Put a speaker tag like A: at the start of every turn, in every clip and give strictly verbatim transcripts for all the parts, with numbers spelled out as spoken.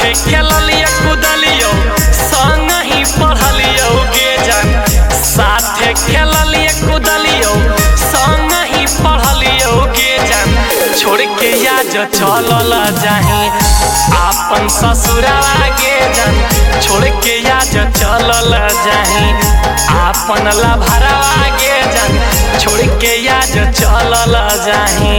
A: साथे खेलियो कूदलियो संग ही पढ़लियो गे जान साथे खेलियो कूदलियो संग ही पढ़लियो गे जान छोड़ के आज चलल जाही आपन ससुरावा गे जान छोड़ के आज चलल जाही आपन लभरावा गे जान छोड़ के आज चलल जाही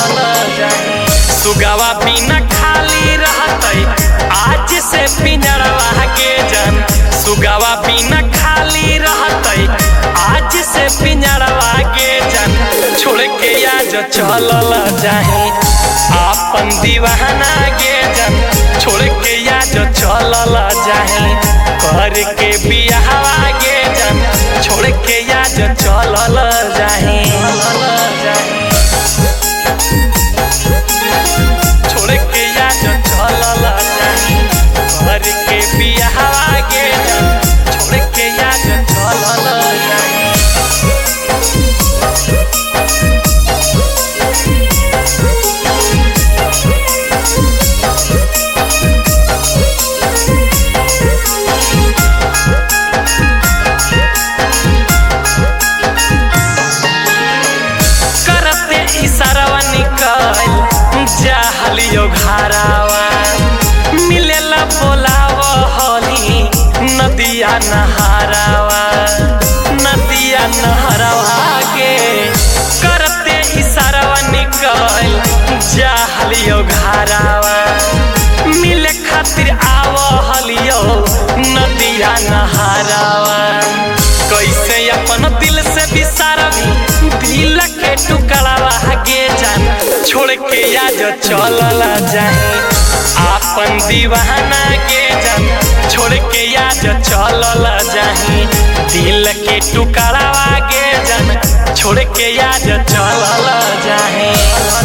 A: सुगावा बिना खाली रहतै आज से पिंजरवा के जान सुगावा बिना खाली रहतै आज से पिंजरवा के जान छोड़ के आज चलल जाही आपन दीवाना के जान छोड़ के आज चलल जाही कर के बियाहवा के जान छोड़ के आज चलल जाही छोड़ के आज चलल जाही कर के बियाहवा के जान छोड़ के आज चलल जाही जाहलियो घरावा मिलेला बोलाव होली नदिया नहरावा नदिया नहरावा के करते इशारावा निकल जाहलियो घरावा मिले खातिर आव हलियो नदिया नहरावा कैसे अपन दिल से बिसारबी दिल के टुकड़ावा गे जान छोड़ के आज चलल जाही आपन दीवाना के जान छोड़ के आज चलल जाही दिल के टुकड़ावा के जान छोड़ के आज चलल जाही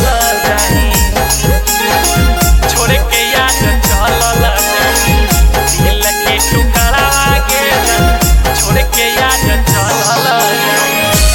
A: छोड़ के आज चलल जाही दिल के टुकड़ावा के जान छोड़ के आज चलल जाही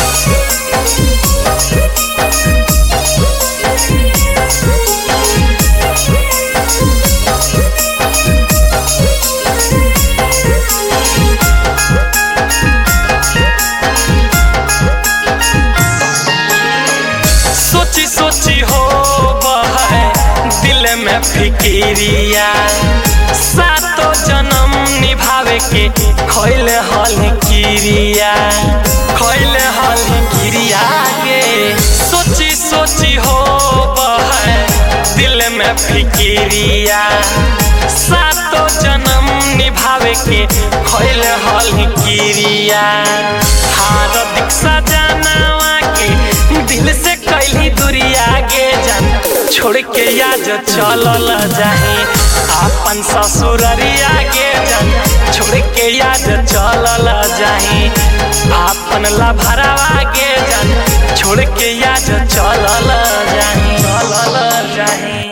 A: सोची सोची हो बहे दिल में फिकिरिया सातो जन्म निभावे के खैले हल किरिया खैले हल किरिया के सोची सोची हो बहे दिल में फिकिरिया सातो जन्म निभावे के खैले हल किरिया हार दीक्षा जानवा के दिल से कैली दूरिया गे जान छोड़ के आज चलल जाही आपन ससुररिया गे जान छोड़ के आज चलल जाही आपन लभरावा गे जान छोड़ के आज चलल जाही चलल जाही।